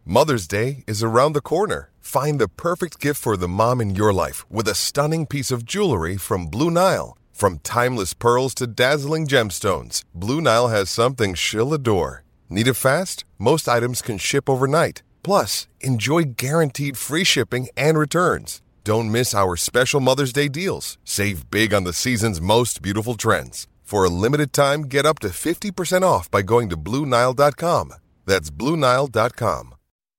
Mother's Day is around the corner. Find the perfect gift for the mom in your life with a stunning piece of jewelry from Blue Nile. From timeless pearls to dazzling gemstones, Blue Nile has something she'll adore. Need it fast? Most items can ship overnight. Plus, enjoy guaranteed free shipping and returns. Don't miss our special Mother's Day deals. Save big on the season's most beautiful trends. For a limited time, get up to 50% off by going to BlueNile.com. That's BlueNile.com.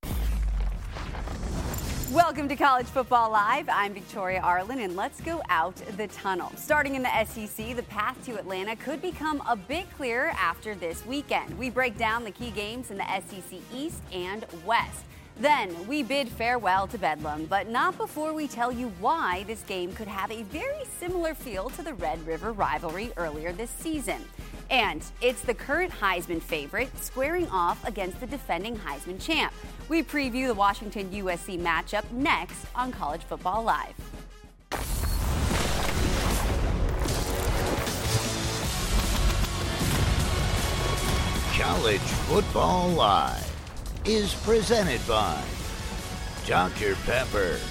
Welcome to College Football Live. I'm Victoria Arlen, and let's go out the tunnel. Starting in the SEC, the path to Atlanta could become a bit clearer after this weekend. We break down the key games in the SEC East and West. Then we bid farewell to Bedlam, but not before we tell you why this game could have a very similar feel to the Red River rivalry earlier this season. And it's the current Heisman favorite squaring off against the defending Heisman champ. We preview the Washington-USC matchup next on College Football Live. College Football Live is presented by Dr. Pepper.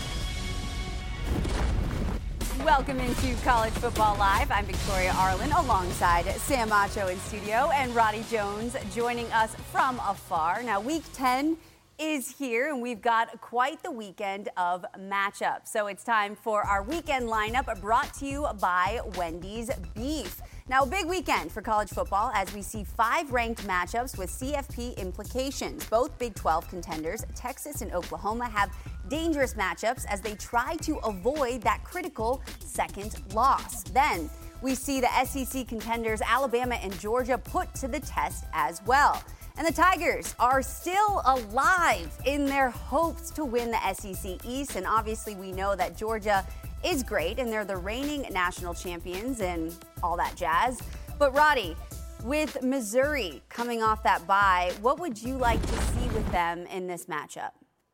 Welcome into College Football Live. I'm Victoria Arlen alongside Sam Macho in studio and Roddy Jones joining us from afar. Now, Week 10 is here, and we've got quite the weekend of matchups. So it's time for our weekend lineup brought to you by Wendy's Beef. Now, a big weekend for college football as we see 5 ranked matchups with CFP implications. Both Big 12 contenders, Texas and Oklahoma, have dangerous matchups as they try to avoid that critical second loss. Then we see the SEC contenders, Alabama and Georgia, put to the test as well. And the Tigers are still alive in their hopes to win the SEC East. And obviously we know that Georgia is great and they're the reigning national champions and all that jazz. But Roddy, with Missouri coming off that bye, what would you like to see with them in this matchup?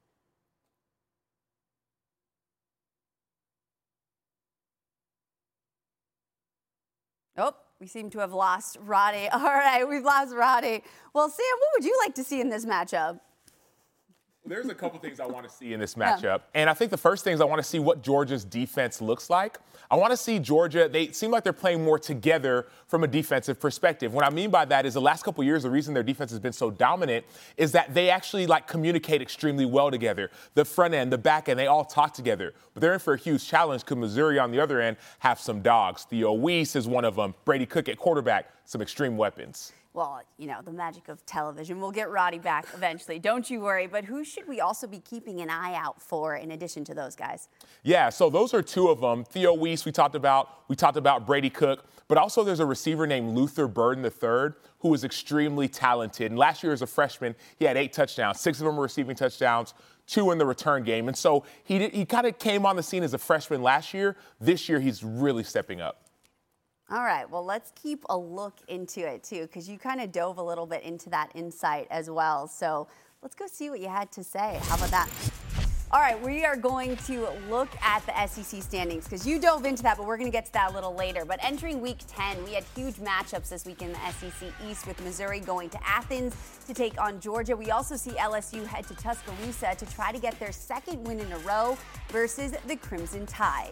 Oh, we seem to have lost Roddy. All right, we've lost Roddy. Well, Sam, what would you like to see in this matchup? There's a couple things I want to see in this matchup. And I think the first thing is I want to see what Georgia's defense looks like. I want to see Georgia, they seem like they're playing more together from a defensive perspective. What I mean by that is the last couple of years, the reason their defense has been so dominant is that they actually communicate extremely well together. The front end, the back end, they all talk together. But they're in for a huge challenge because Missouri on the other end have some dogs. Theo Weiss is one of them. Brady Cook at quarterback, some extreme weapons. Well, you know, the magic of television. We'll get Roddy back eventually. Don't you worry. But who should we also be keeping an eye out for in addition to those guys? Yeah, so those are 2 of them. Theo Weiss, we talked about Brady Cook. But also there's a receiver named Luther Burden III who is extremely talented. And last year as a freshman, he had 8 touchdowns. 6 of them were receiving touchdowns, 2 in the return game. And so he kind of came on the scene as a freshman last year. This year, he's really stepping up. All right, well, let's keep a look into it, too, because you kind of dove a little bit into that insight as well. So let's go see what you had to say. How about that? All right, we are going to look at the SEC standings because you dove into that, but we're going to get to that a little later. But entering Week 10, we had huge matchups this week in the SEC East with Missouri going to Athens to take on Georgia. We also see LSU head to Tuscaloosa to try to get their 2nd win in a row versus the Crimson Tide.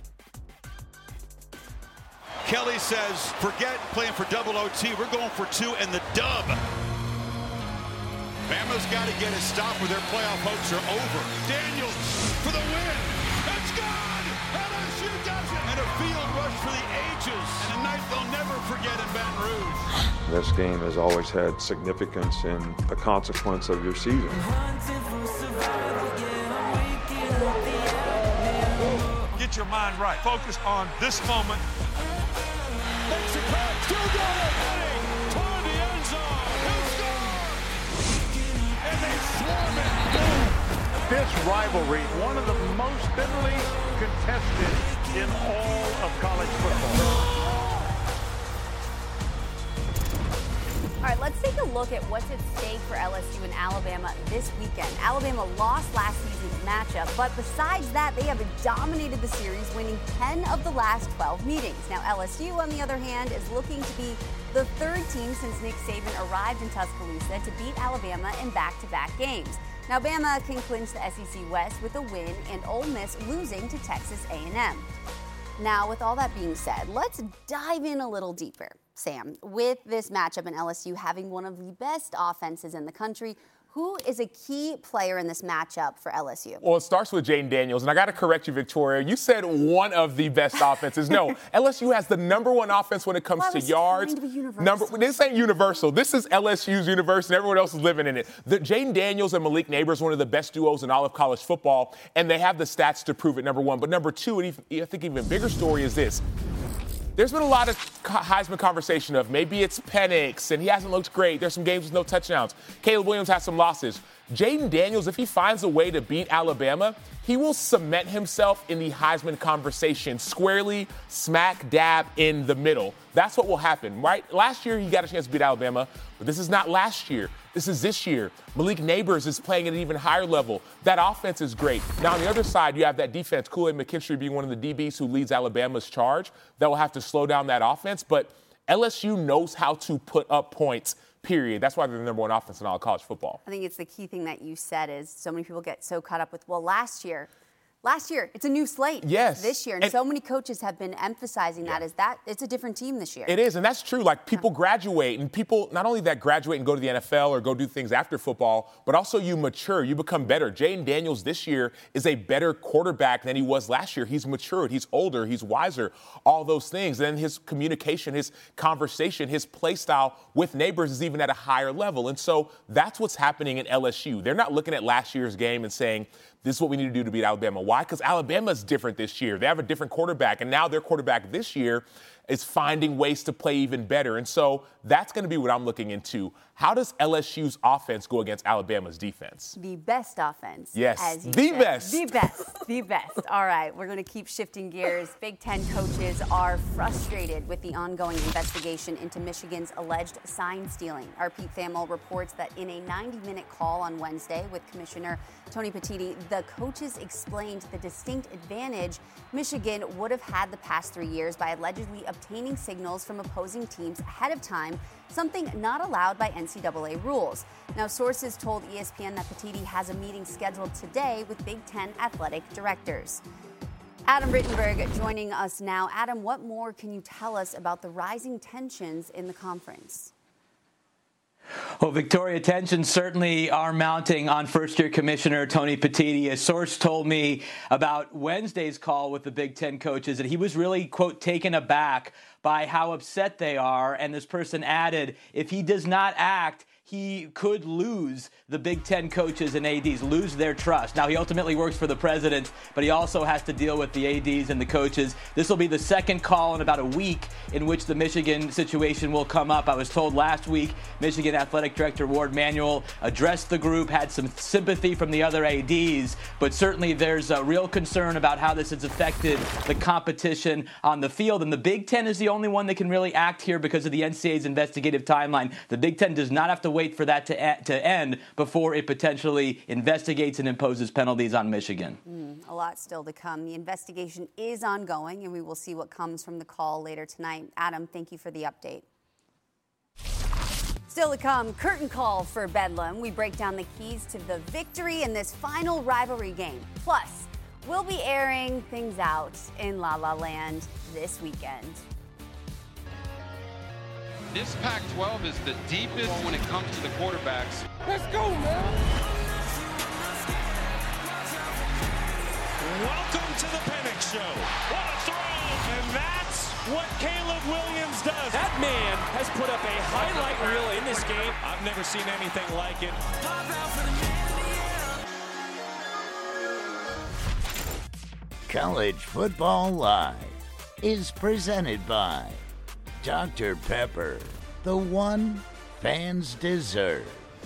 Kelly says, forget playing for double OT. We're going for 2 and the dub. Bama's got to get a stop or their playoff hopes are over. Daniels for the win. It's gone! LSU does it! And a field rush for the ages. And a night they'll never forget in Baton Rouge. This game has always had significance in the consequence of your season. Get your mind right. Focus on this moment. Makes a pass. Still got it. Toward the end zone. He'll score. And they swarm it. This rivalry, one of the most bitterly contested in all of college football. All right, let's take a look at what's at stake for LSU and Alabama this weekend. Alabama lost last season's matchup, but besides that, they have dominated the series, winning 10 of the last 12 meetings. Now, LSU, on the other hand, is looking to be the 3rd team since Nick Saban arrived in Tuscaloosa to beat Alabama in back-to-back games. Now, Bama can clinch the SEC West with a win and Ole Miss losing to Texas A&M. Now, with all that being said, let's dive in a little deeper. Sam, with this matchup and LSU having one of the best offenses in the country, who is a key player in this matchup for LSU? Well, it starts with Jayden Daniels, and I got to correct you, Victoria. You said one of the best offenses. No, LSU has the number one offense when it comes to yards. This ain't universal. This is LSU's universe, and everyone else is living in it. Jayden Daniels and Malik Nabers, one of the best duos in all of college football, and they have the stats to prove it, number one. But number two, and I think even bigger story is this. There's been a lot of Heisman conversation of maybe it's Penix, and he hasn't looked great. There's some games with no touchdowns. Caleb Williams has some losses. Jayden Daniels, if he finds a way to beat Alabama, he will cement himself in the Heisman conversation squarely, smack dab in the middle. That's what will happen, right? Last year, he got a chance to beat Alabama, but this is not last year. This is this year. Malik Nabers is playing at an even higher level. That offense is great. Now, on the other side, you have that defense, Kool-Aid McKinstry being one of the DBs who leads Alabama's charge. That will have to slow down that offense, but LSU knows how to put up points, period. That's why they're the number one offense in all of college football. I think it's the key thing that you said is so many people get so caught up with, well, last year, it's a new slate. Yes. This year. And so many coaches have been emphasizing that it's a different team this year. It is, and that's true. Like, people graduate, and people not only that graduate and go to the NFL or go do things after football, but also you mature, you become better. Jayden Daniels this year is a better quarterback than he was last year. He's matured, he's older, he's wiser, all those things. And his communication, his conversation, his play style with Nabers is even at a higher level. And so that's what's happening in LSU. They're not looking at last year's game and saying, this is what we need to do to beat Alabama. Why? Because Alabama's different this year. They have a different quarterback, and now their quarterback this year is finding ways to play even better. And so that's going to be what I'm looking into. How does LSU's offense go against Alabama's defense? The best offense. Yes, as you the said. best. The best. All right, we're going to keep shifting gears. Big Ten coaches are frustrated with the ongoing investigation into Michigan's alleged sign stealing. Our Pete Thamel reports that in a 90-minute call on Wednesday with Commissioner Tony Petitti, the coaches explained the distinct advantage Michigan would have had the past 3 years by allegedly obtaining signals from opposing teams ahead of time, something not allowed by NCAA rules. Now, sources told ESPN that Petitti has a meeting scheduled today with Big Ten athletic directors. Adam Rittenberg joining us now. Adam, what more can you tell us about the rising tensions in the conference? Well, Victoria, tensions certainly are mounting on first-year Commissioner Tony Petitti. A source told me about Wednesday's call with the Big Ten coaches that he was really, quote, taken aback by how upset they are. And this person added, if he does not act, he could lose the Big Ten coaches and ADs, lose their trust. Now, he ultimately works for the president, but he also has to deal with the ADs and the coaches. This will be the second call in about a week in which the Michigan situation will come up. I was told last week, Michigan Athletic Director Ward Manuel addressed the group, had some sympathy from the other ADs, but certainly there's a real concern about how this has affected the competition on the field. And the Big Ten is the only one that can really act here because of the NCAA's investigative timeline. The Big Ten does not have to wait for that to end before it potentially investigates and imposes penalties on Michigan. A lot still to come. The investigation is ongoing, and we will see what comes from the call later tonight. Adam, thank you for the update. Still to come, curtain call for Bedlam. We break down the keys to the victory in this final rivalry game. Plus, we'll be airing things out in La La Land this weekend. This Pac-12 is the deepest when it comes to the quarterbacks. Let's go, man. Welcome to the Penix Show. What a throw! And that's what Caleb Williams does. That man has put up a highlight reel in this game. I've never seen anything like it. College Football Live is presented by Dr. Pepper, the one fans deserve.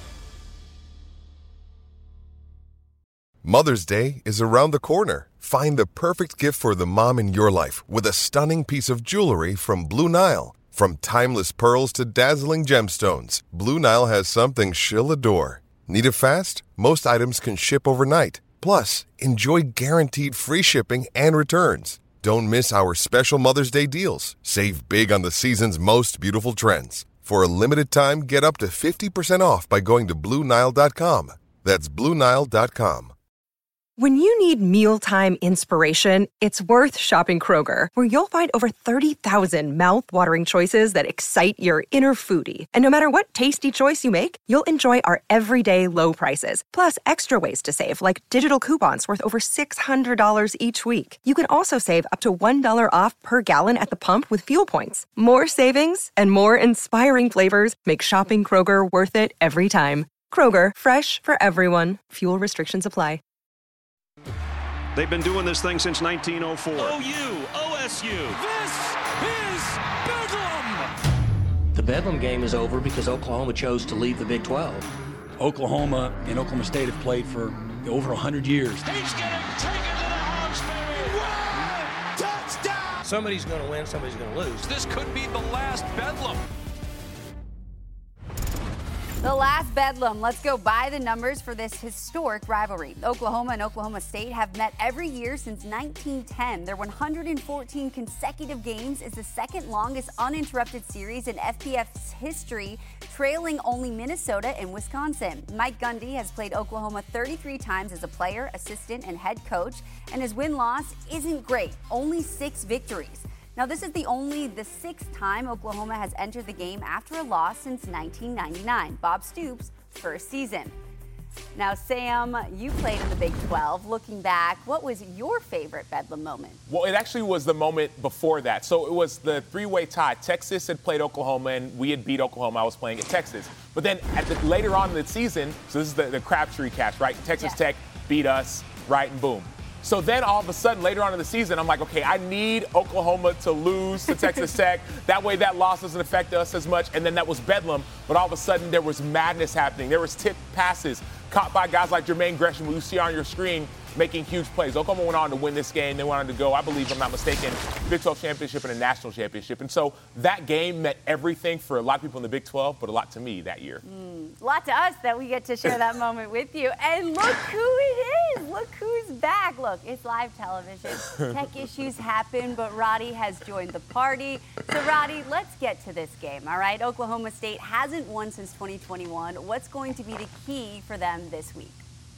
Mother's Day is around the corner. Find the perfect gift for the mom in your life with a stunning piece of jewelry from Blue Nile. From timeless pearls to dazzling gemstones, Blue Nile has something she'll adore. Need it fast? Most items can ship overnight. Plus, enjoy guaranteed free shipping and returns. Don't miss our special Mother's Day deals. Save big on the season's most beautiful trends. For a limited time, get up to 50% off by going to BlueNile.com. That's BlueNile.com. When you need mealtime inspiration, it's worth shopping Kroger, where you'll find over 30,000 mouth-watering choices that excite your inner foodie. And no matter what tasty choice you make, you'll enjoy our everyday low prices, plus extra ways to save, like digital coupons worth over $600 each week. You can also save up to $1 off per gallon at the pump with fuel points. More savings and more inspiring flavors make shopping Kroger worth it every time. Kroger, fresh for everyone. Fuel restrictions apply. They've been doing this thing since 1904. OU, OSU, this is Bedlam! The Bedlam game is over because Oklahoma chose to leave the Big 12. Oklahoma and Oklahoma State have played for over 100 years. He's getting taken to the Hawksbury. Touchdown! Somebody's going to win, somebody's going to lose. This could be the last Bedlam. The last Bedlam. Let's go by the numbers for this historic rivalry. Oklahoma and Oklahoma State have met every year since 1910. Their 114 consecutive games is the second longest uninterrupted series in FBS history, trailing only Minnesota and Wisconsin. Mike Gundy has played Oklahoma 33 times as a player, assistant, and head coach, and his win-loss isn't great, only 6 victories. Now, this is only the 6th time Oklahoma has entered the game after a loss since 1999, Bob Stoops' first season. Now, Sam, you played in the Big 12. Looking back, what was your favorite Bedlam moment? Well, it actually was the moment before that. So it was the 3-way tie. Texas had played Oklahoma, and we had beat Oklahoma. I was playing at Texas. But then later on in the season, so this is the Crabtree catch, right? Texas Tech beat us, right, and boom. So then all of a sudden, later on in the season, I'm like, okay, I need Oklahoma to lose to Texas Tech. That way that loss doesn't affect us as much. And then that was Bedlam. But all of a sudden, there was madness happening. There was tipped passes caught by guys like Jermaine Gresham, who you see on your screen, making huge plays. Oklahoma went on to win this game. They went on to go, I believe, if I'm not mistaken, Big 12 championship and a national championship. And so that game meant everything for a lot of people in the Big 12, but a lot to me that year. A lot to us that we get to share that moment with you. And look who it is. Look who's back. Look, it's live television. Tech issues happen, but Roddy has joined the party. So, Roddy, let's get to this game, all right? Oklahoma State hasn't won since 2021. What's going to be the key for them this week?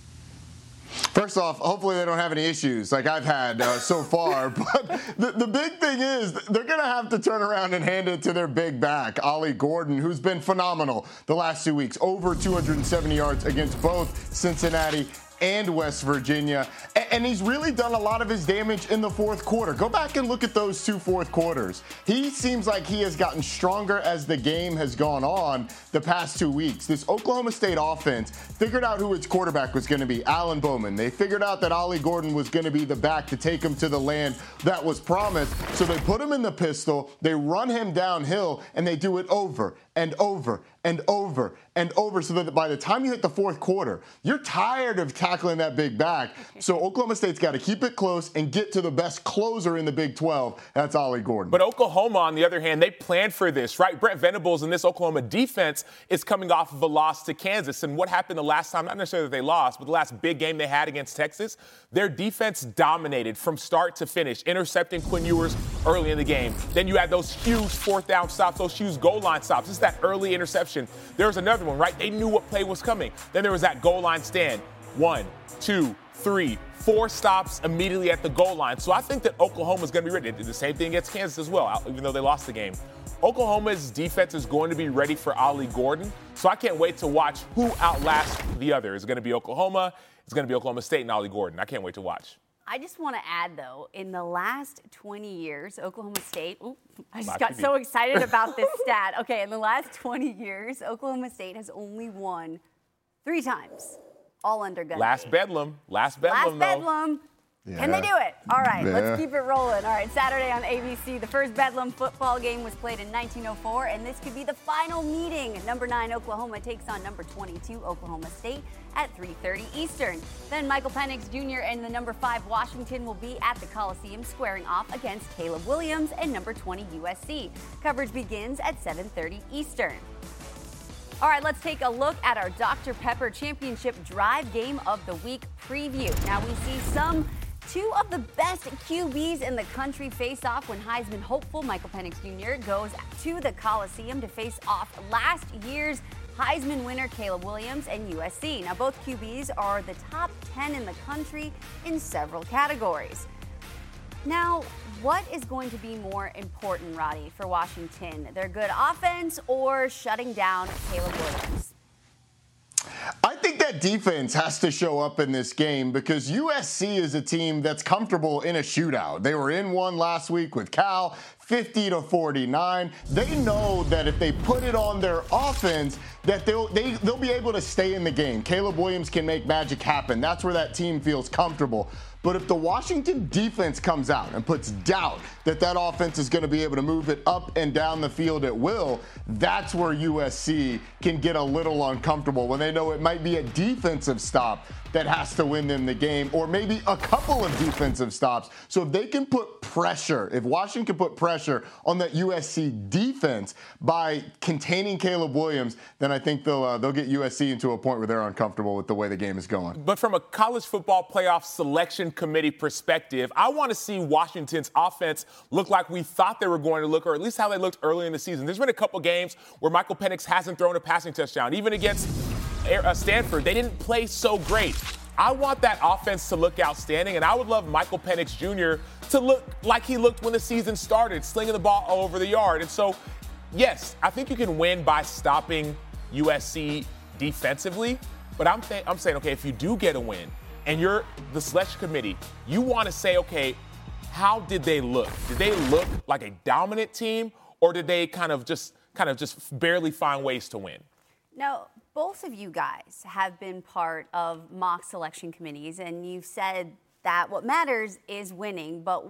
First off, hopefully they don't have any issues like I've had so far. But the big thing is they're going to have to turn around and hand it to their big back, Ollie Gordon, who's been phenomenal the last 2 weeks, over 270 yards against both Cincinnati and West Virginia. And he's really done a lot of his damage in the fourth quarter. Go back and look at those 2 fourth quarters. He seems like he has gotten stronger as the game has gone on the past 2 weeks. This Oklahoma State offense figured out who its quarterback was going to be, Alan Bowman. They figured out that Ollie Gordon was going to be the back to take him to the land that was promised. So they put him in the pistol, they run him downhill, and they do it over and over and over and over, so that by the time you hit the fourth quarter, you're tired of tackling that big back. So Oklahoma State's got to keep it close and get to the best closer in the Big 12. That's Ollie Gordon. But Oklahoma, on the other hand, they planned for this, right? Brent Venables and this Oklahoma defense is coming off of a loss to Kansas. And what happened the last time, not necessarily that they lost, but the last big game they had against Texas, their defense dominated from start to finish, intercepting Quinn Ewers early in the game. Then you had those huge fourth down stops, those huge goal line stops. It's that early interception. There was another one, right? They knew what play was coming. Then there was that goal line stand. 1, 2, 3, 4 stops immediately at the goal line. So I think that Oklahoma's going to be ready. They did the same thing against Kansas as well, even though they lost the game. Oklahoma's defense is going to be ready for Ollie Gordon. So I can't wait to watch who outlasts the other. It's going to be Oklahoma. It's going to be Oklahoma State and Ollie Gordon. I can't wait to watch. I just want to add, though, in the last 20 years, Oklahoma State, I just got so excited about this stat. Okay, in the last 20 years, Oklahoma State has only won 3 times, all under Gundy. Last Bedlam, though. Yeah. Can they do it? All right, let's keep it rolling. All right, Saturday on ABC, the first Bedlam football game was played in 1904, and this could be the final meeting. Number 9 Oklahoma takes on number 22 Oklahoma State at 3:30 Eastern. Then Michael Penix Jr. and the number 5 Washington will be at the Coliseum squaring off against Caleb Williams and number 20 USC. Coverage begins at 7:30 Eastern. All right, let's take a look at our Dr. Pepper Championship Drive Game of the Week preview. Now we see 2 of the best QBs in the country face off when Heisman hopeful Michael Penix Jr. goes to the Coliseum to face off last year's Heisman winner Caleb Williams and USC. Now, both QBs are the top 10 in the country in several categories. Now, what is going to be more important, Roddy, for Washington? Their good offense or shutting down Caleb Williams? I think that defense has to show up in this game because USC is a team that's comfortable in a shootout. They were in one last week with Cal, 50-49. They know that if they put it on their offense, that they'll be able to stay in the game. Caleb Williams can make magic happen. That's where that team feels comfortable. But if the Washington defense comes out and puts doubt that that offense is going to be able to move it up and down the field at will, that's where USC can get a little uncomfortable when they know it might be a defensive stop that has to win them the game, or maybe a couple of defensive stops. So if they can put pressure, if Washington can put pressure on that USC defense by containing Caleb Williams, then I think they'll get USC into a point where they're uncomfortable with the way the game is going. But from a college football playoff selection committee perspective, I want to see Washington's offense look like we thought they were going to look, or at least how they looked early in the season. There's been a couple games where Michael Penix hasn't thrown a passing touchdown. Even against Stanford, they didn't play so great. I want that offense to look outstanding, and I would love Michael Penix Jr. to look like he looked when the season started, slinging the ball all over the yard. And so, yes, I think you can win by stopping USC defensively, but I'm saying, okay, if you do get a win and you're the selection committee, you want to say, okay, how did they look? Did they look like a dominant team, or did they kind of just barely find ways to win? Now, both of you guys have been part of mock selection committees, and you've said that what matters is winning. But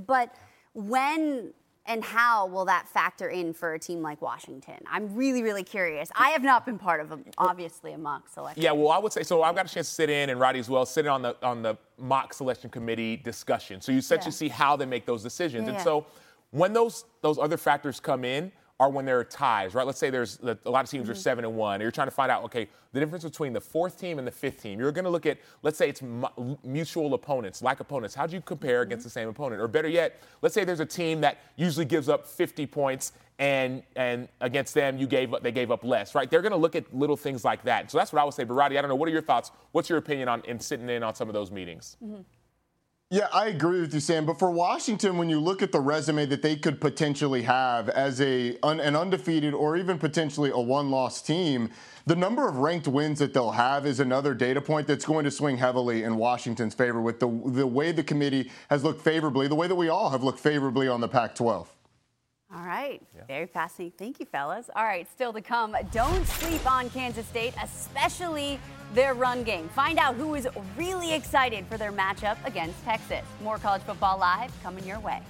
when and how will that factor in for a team like Washington? I'm really, really curious. I have not been part of, obviously, a mock selection. Yeah, well, I would say, so I've got a chance to sit in, and Roddy as well, sit in on the mock selection committee discussion. So you essentially see how they make those decisions. Yeah. And so when those other factors come in, are when there are ties, right? Let's say there's a lot of teams are 7-1, and you're trying to find out, okay, the difference between the fourth team and the fifth team. You're going to look at, let's say it's mutual opponents, like opponents. How do you compare against the same opponent? Or better yet, let's say there's a team that usually gives up 50 points, and against them they gave up less, right? They're going to look at little things like that. So that's what I would say. But Roddy, I don't know, what are your thoughts? What's your opinion on sitting in on some of those meetings? Mm-hmm. Yeah, I agree with you, Sam. But for Washington, when you look at the resume that they could potentially have as an undefeated or even potentially a one-loss team, the number of ranked wins that they'll have is another data point that's going to swing heavily in Washington's favor with the way the committee has looked favorably, the way that we all have looked favorably on the Pac-12. All right. Yeah. Very fascinating. Thank you, fellas. All right, still to come. Don't sleep on Kansas State, especially their run game. Find out who is really excited for their matchup against Texas. More College Football Live coming your way.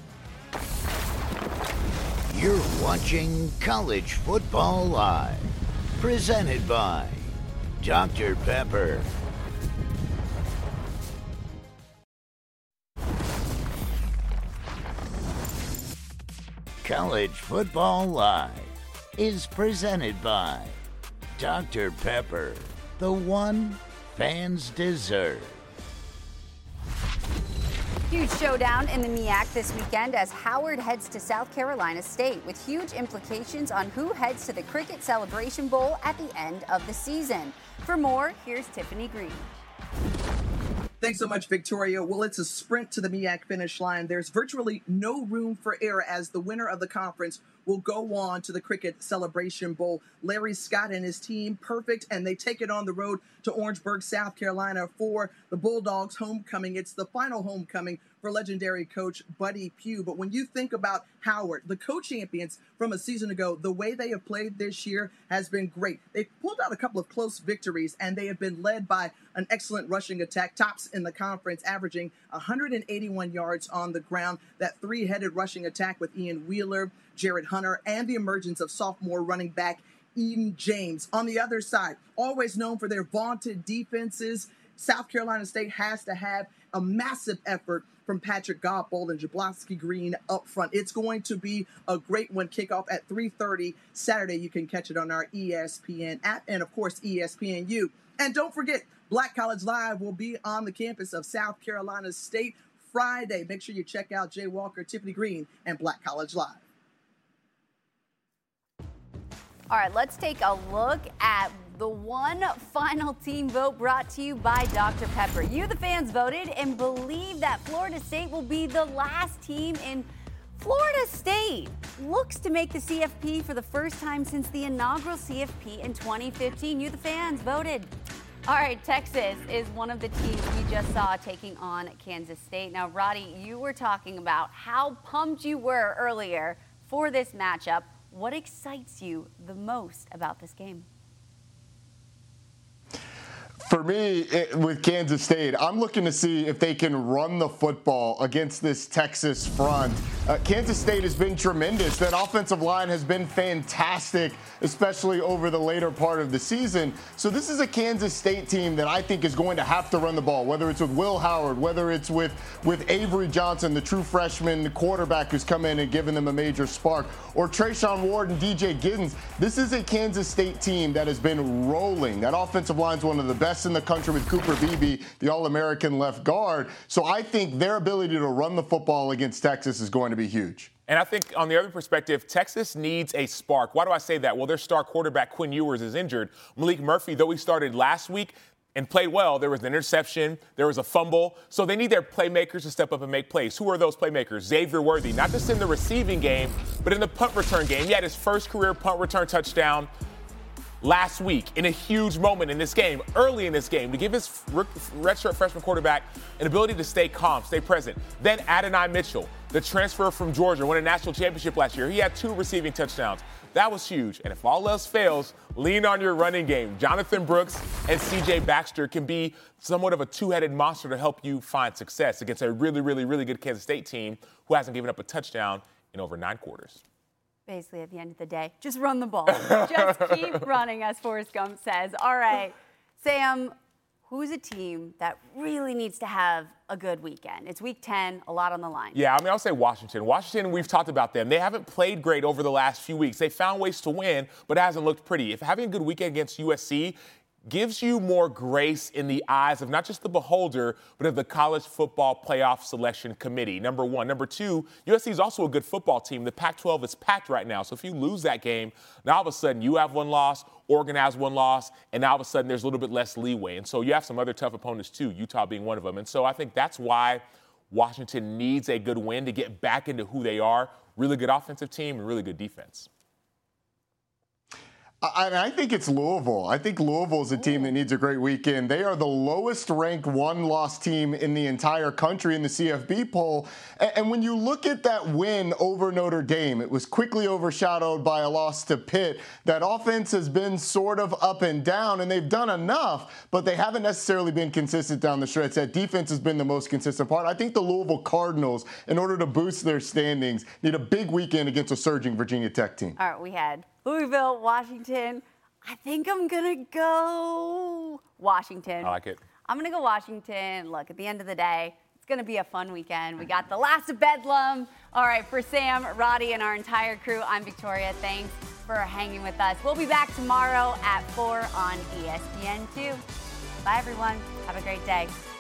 You're watching College Football Live, presented by Dr. Pepper. College Football Live is presented by Dr. Pepper, the one fans deserve. Huge showdown in the MEAC this weekend as Howard heads to South Carolina State, with huge implications on who heads to the Cricket Celebration Bowl at the end of the season. For more, here's Tiffany Green. Thanks so much, Victoria. Well, it's a sprint to the MEAC finish line. There's virtually no room for error as the winner of the conference will go on to the Cricket Celebration Bowl. Larry Scott and his team, perfect, and they take it on the road to Orangeburg, South Carolina for the Bulldogs homecoming. It's the final homecoming for legendary coach Buddy Pugh. But when you think about Howard, the co-champions from a season ago, the way they have played this year has been great. They've pulled out a couple of close victories, and they have been led by an excellent rushing attack, tops in the conference, averaging 181 yards on the ground. That three-headed rushing attack with Ian Wheeler, Jared Hunter, and the emergence of sophomore running back Eden James. On the other side, always known for their vaunted defenses, South Carolina State has to have a massive effort from Patrick Godbold and Jablonski Green up front. It's going to be a great one. Kickoff at 3:30 Saturday. You can catch it on our ESPN app and, of course, ESPNU. And don't forget, Black College Live will be on the campus of South Carolina State Friday. Make sure you check out Jay Walker, Tiffany Green, and Black College Live. All right, let's take a look at the one final team vote brought to you by Dr. Pepper. You, the fans, voted and believe that Florida State will be the last team in Florida State looks to make the CFP for the first time since the inaugural CFP in 2015. You, the fans, voted. All right, Texas is one of the teams we just saw taking on Kansas State. Now, Roddy, you were talking about how pumped you were earlier for this matchup. What excites you the most about this game? For me, with Kansas State, I'm looking to see if they can run the football against this Texas front. Kansas State has been tremendous. That offensive line has been fantastic, especially over the later part of the season. So this is a Kansas State team that I think is going to have to run the ball, whether it's with Will Howard, whether it's with Avery Johnson, the true freshman quarterback who's come in and given them a major spark, or Trayshawn Ward and DJ Giddens. This is a Kansas State team that has been rolling. That offensive line is one of the best in the country with Cooper Beebe, the All-American left guard. So I think their ability to run the football against Texas is going to be huge. And I think on the other perspective, Texas needs a spark. Why do I say that? Well, their star quarterback, Quinn Ewers, is injured. Malik Murphy, though he started last week and played well, there was an interception, there was a fumble. So they need their playmakers to step up and make plays. Who are those playmakers? Xavier Worthy, not just in the receiving game, but in the punt return game. He had his first career punt return touchdown last week in a huge moment in this game, early in this game, to give his redshirt freshman quarterback an ability to stay calm, stay present. Then Adonai Mitchell, the transfer from Georgia, won a national championship last year. He had 2 receiving touchdowns. That was huge. And if all else fails, lean on your running game. Jonathan Brooks and C.J. Baxter can be somewhat of a two-headed monster to help you find success against a really, really, really good Kansas State team who hasn't given up a touchdown in over 9 quarters. Basically, at the end of the day, just run the ball. Just keep running, as Forrest Gump says. All right, Sam, who's a team that really needs to have a good weekend? It's week 10, a lot on the line. Yeah, I mean, I'll say Washington. Washington, we've talked about them. They haven't played great over the last few weeks. They found ways to win, but it hasn't looked pretty. If having a good weekend against USC gives you more grace in the eyes of not just the beholder, but of the College Football Playoff Selection Committee, number one. Number two, USC is also a good football team. The Pac-12 is packed right now. So if you lose that game, now all of a sudden you have one loss, Oregon has one loss, and now all of a sudden there's a little bit less leeway. And so you have some other tough opponents too, Utah being one of them. And so I think that's why Washington needs a good win to get back into who they are. Really good offensive team and really good defense. I think it's Louisville. I think Louisville is a team that needs a great weekend. They are the lowest ranked one-loss team in the entire country in the CFB poll. And when you look at that win over Notre Dame, it was quickly overshadowed by a loss to Pitt. That offense has been sort of up and down, and they've done enough, but they haven't necessarily been consistent down the stretch. That defense has been the most consistent part. I think the Louisville Cardinals, in order to boost their standings, need a big weekend against a surging Virginia Tech team. All right, we had Louisville, Washington. I think I'm going to go Washington. I like it. I'm going to go Washington. Look, at the end of the day, it's going to be a fun weekend. We got the last of Bedlam. All right, for Sam, Roddy, and our entire crew, I'm Victoria. Thanks for hanging with us. We'll be back tomorrow at 4 on ESPN2. Bye, everyone. Have a great day.